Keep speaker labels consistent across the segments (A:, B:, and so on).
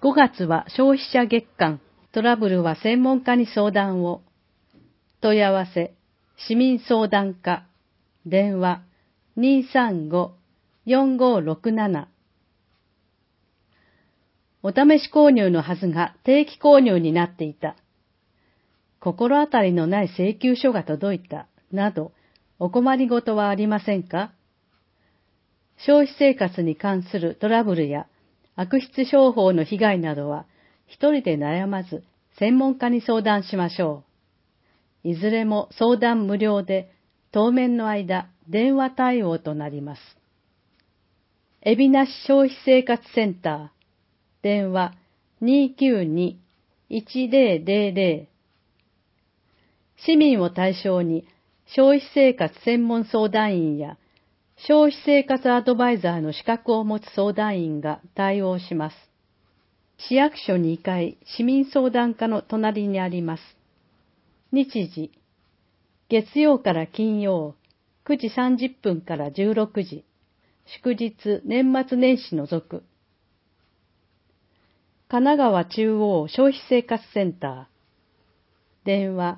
A: 5月は消費者月間、トラブルは専門家に相談を。問い合わせ、市民相談課、電話235-4567。お試し購入のはずが定期購入になっていた。心当たりのない請求書が届いた、など、お困りごとはありませんか？消費生活に関するトラブルや悪質商法の被害などは、一人で悩まず専門家に相談しましょう。いずれも相談無料で、当面の間電話対応となります。海老名市消費生活センター、電話292-1000。市民を対象に消費生活専門相談員や消費生活アドバイザーの資格を持つ相談員が対応します。市役所2階市民相談課の隣にあります。日時、月曜から金曜9時30分から16時、祝日年末年始除く。神奈川中央消費生活センター、電話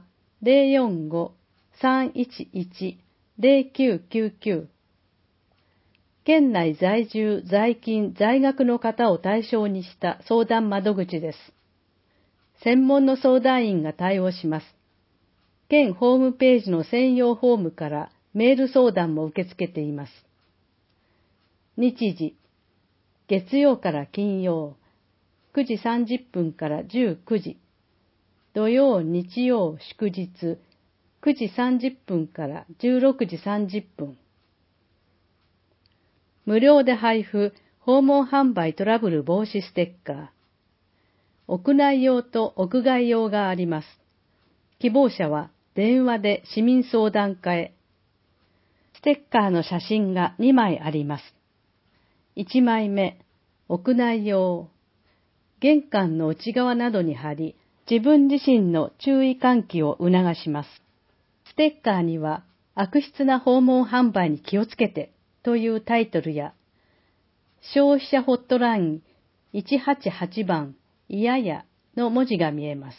A: 045-311-0999。県内在住、在勤、在学の方を対象にした相談窓口です。専門の相談員が対応します。県ホームページの専用フォームからメール相談も受け付けています。日時、月曜から金曜、9時30分から19時、土曜、日曜、祝日、9時30分から16時30分。無料で配布、訪問販売トラブル防止ステッカー。屋内用と屋外用があります。希望者は電話で市民相談課へ。ステッカーの写真が2枚あります。1枚目、屋内用。玄関の内側などに貼り、自分自身の注意喚起を促します。ステッカーには、悪質な訪問販売に気をつけてというタイトルや、消費者ホットライン188番いややの文字が見えます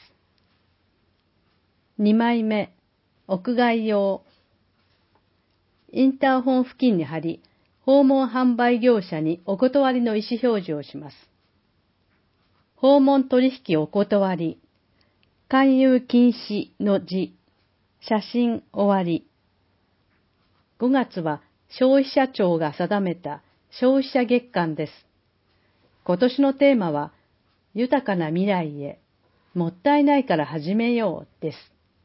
A: 。2枚目、屋外用。インターホン付近に貼り、訪問販売業者にお断りの意思表示をします。訪問取引お断り、勧誘禁止の字、写真終わり。5月は消費者庁が定めた消費者月間です。今年のテーマは、豊かな未来へ、もったいないから始めようです。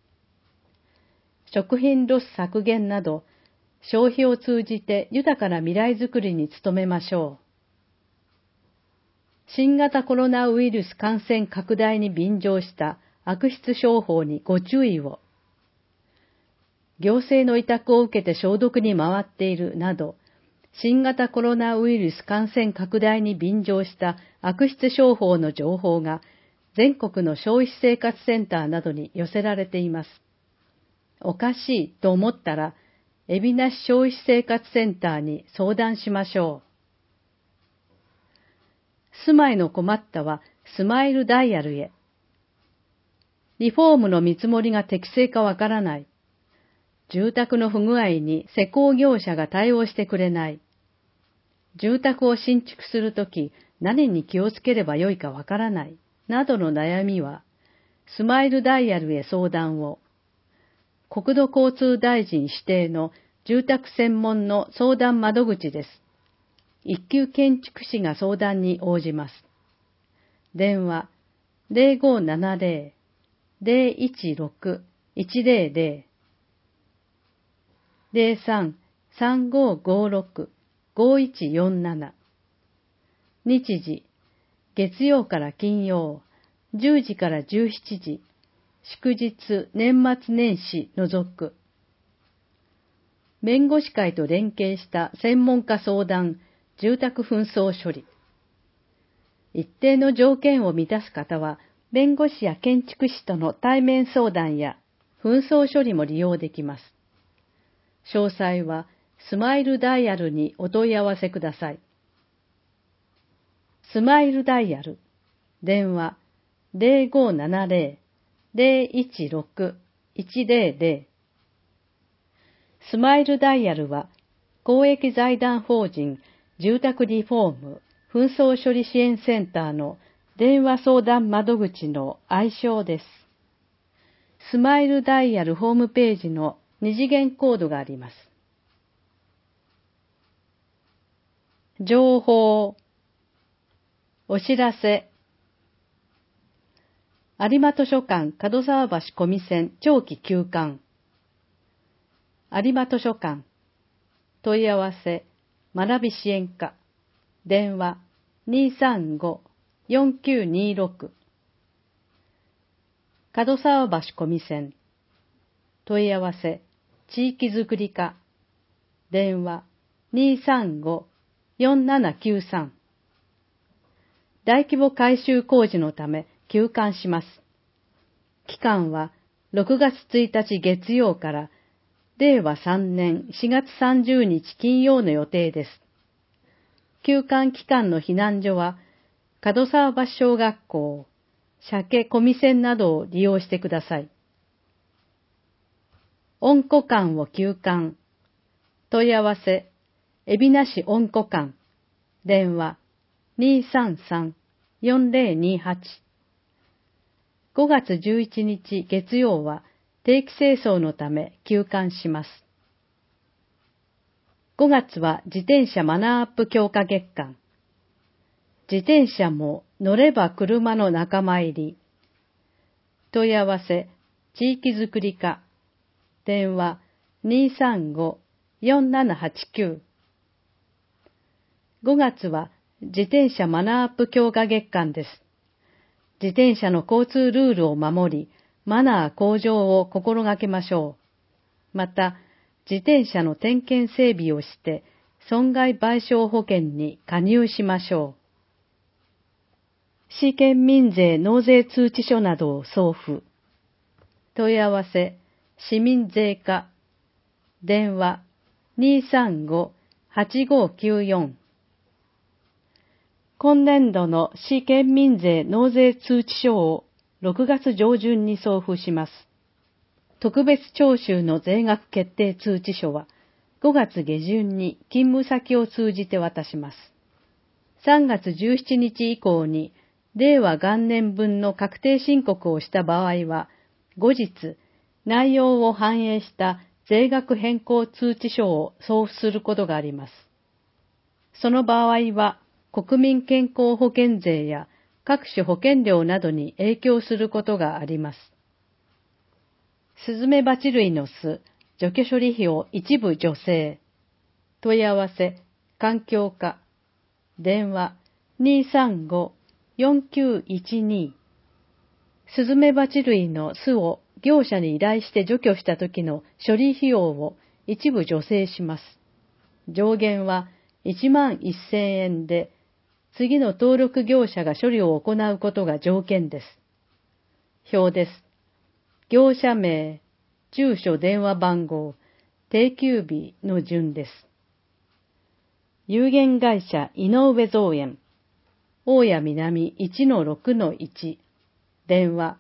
A: 食品ロス削減など、消費を通じて豊かな未来づくりに努めましょう。新型コロナウイルス感染拡大に便乗した悪質商法にご注意を。行政の委託を受けて消毒に回っているなど、新型コロナウイルス感染拡大に便乗した悪質商法の情報が全国の消費生活センターなどに寄せられています。おかしいと思ったら、海老名市消費生活センターに相談しましょう。住まいの困ったはスマイルダイヤルへ。リフォームの見積もりが適正かわからない。住宅の不具合に施工業者が対応してくれない。住宅を新築するとき何に気をつければよいかわからない。などの悩みは、スマイルダイヤルへ相談を。国土交通大臣指定の住宅専門の相談窓口です。一級建築士が相談に応じます。電話0570-016-100 03-3556-5147。日時、月曜から金曜、10時から17時、祝日年末年始除く。弁護士会と連携した専門家相談、住宅紛争処理。一定の条件を満たす方は、弁護士や建築士との対面相談や紛争処理も利用できます。詳細はスマイルダイヤルにお問い合わせください。スマイルダイヤル電話0570-016-100。スマイルダイヤルは、公益財団法人住宅リフォーム紛争処理支援センターの電話相談窓口の愛称です。スマイルダイヤルホームページの二次元コードがあります。情報、お知らせ。有馬図書館門沢橋小見線長期休館。有馬図書館。問い合わせ、学び支援課。電話235-4926。門沢橋小見線。問い合わせ、地域づくり課。電話235-4793。大規模改修工事のため休館します。期間は6月1日月曜から令和3年4月30日金曜の予定です。休館期間の避難所は門沢橋小学校、鮭小見線などを利用してください。温庫館を休館。問い合わせ、海老名市温庫館。電話233-4028。5月11日月曜は定期清掃のため休館します。5月は自転車マナーアップ強化月間。自転車も乗れば車の仲間入り。問い合わせ、地域づくり課。電話235-4789。5月は自転車マナーアップ強化月間です。自転車の交通ルールを守り、マナー向上を心がけましょう。また、自転車の点検整備をして、損害賠償保険に加入しましょう。市県民税納税通知書などを送付。問い合わせ、市民税課。電話235-8594。今年度の市県民税納税通知書を6月上旬に送付します。特別徴収の税額決定通知書は5月下旬に勤務先を通じて渡します。3月17日以降に令和元年分の確定申告をした場合は、後日内容を反映した税額変更通知書を送付することがあります。その場合は、国民健康保険税や各種保険料などに影響することがあります。スズメバチ類の巣、除去処理費を一部助成。問い合わせ、環境課。電話235-4912。スズメバチ類の巣を業者に依頼して除去した時の処理費用を一部助成します。上限は11,000円で、次の登録業者が処理を行うことが条件です。表です。業者名、住所電話番号、定休日の順です。有限会社井上造園、大谷南 1-6-1、電話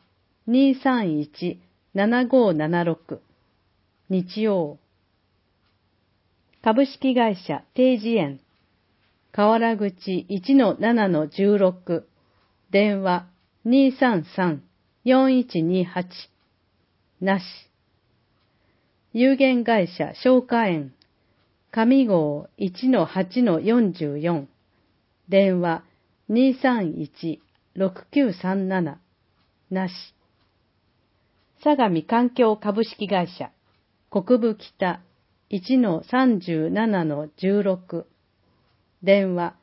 A: 231-7576、日曜。株式会社定時園、河原口 1-7-16、電話233-4128、なし。有限会社松花園、上郷 1-8-44、電話231-6937、なし。相模環境株式会社、国分北 1-37-16、電話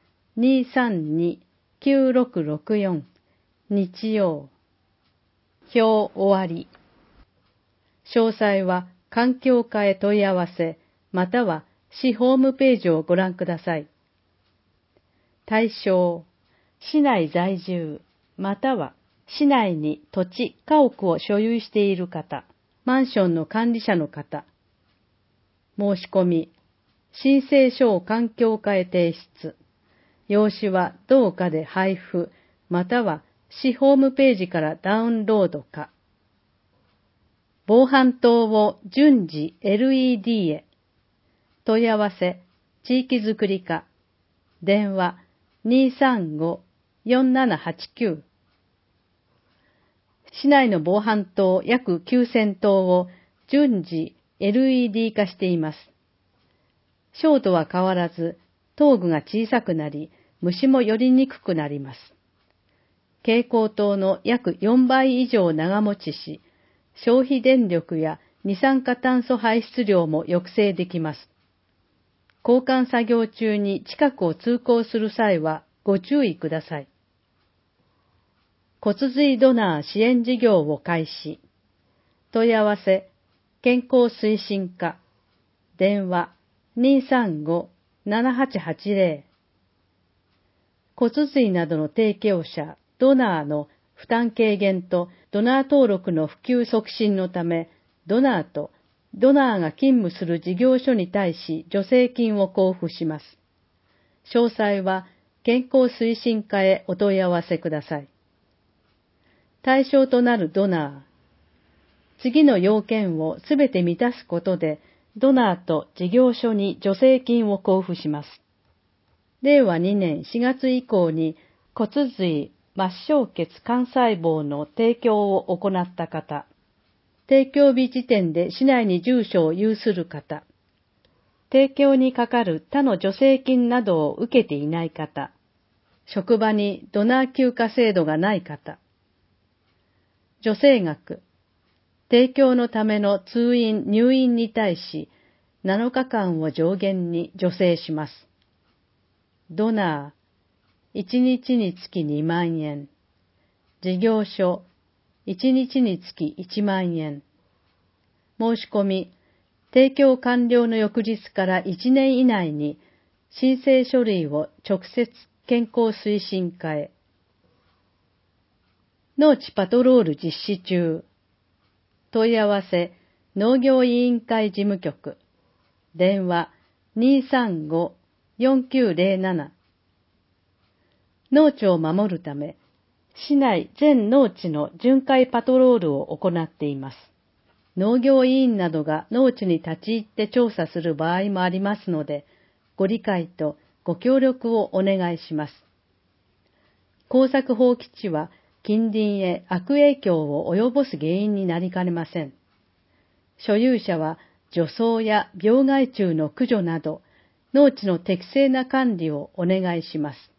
A: 232-9664、日曜。表終わり。詳細は環境課へ問い合わせ、または市ホームページをご覧ください。対象、市内在住、または市内に土地、家屋を所有している方、マンションの管理者の方。申し込み、申請書を環境課へ提出。用紙は同課で配布、または市ホームページからダウンロードか。防犯灯を順次 LED へ。問い合わせ、地域づくり課。電話 235-4789。市内の防犯灯約9000灯を順次 LED 化しています。照度は変わらず、灯具が小さくなり、虫も寄りにくくなります。蛍光灯の約4倍以上長持ちし、消費電力や二酸化炭素排出量も抑制できます。交換作業中に近くを通行する際はご注意ください。骨髄ドナー支援事業を開始。問い合わせ、健康推進課。電話 235-7880。骨髄などの提供者、ドナーの負担軽減とドナー登録の普及促進のため、ドナーとドナーが勤務する事業所に対し助成金を交付します。詳細は健康推進課へお問い合わせください。対象となるドナー。次の要件をすべて満たすことで、ドナーと事業所に助成金を交付します。令和2年4月以降に骨髄、末梢血幹細胞の提供を行った方、提供日時点で市内に住所を有する方、提供にかかる他の助成金などを受けていない方、職場にドナー休暇制度がない方、助成額、提供のための通院・入院に対し7日間を上限に助成します。ドナー、1日につき2万円。事業所、1日につき1万円。申し込み、提供完了の翌日から1年以内に申請書類を直接健康推進課へ。農地パトロール実施中。問い合わせ、農業委員会事務局。電話 235-4907。農地を守るため、市内全農地の巡回パトロールを行っています。農業委員などが農地に立ち入って調査する場合もありますので、ご理解とご協力をお願いします。耕作放棄地は近隣へ悪影響を及ぼす原因になりかねません。所有者は除草や病害虫の駆除など、農地の適正な管理をお願いします。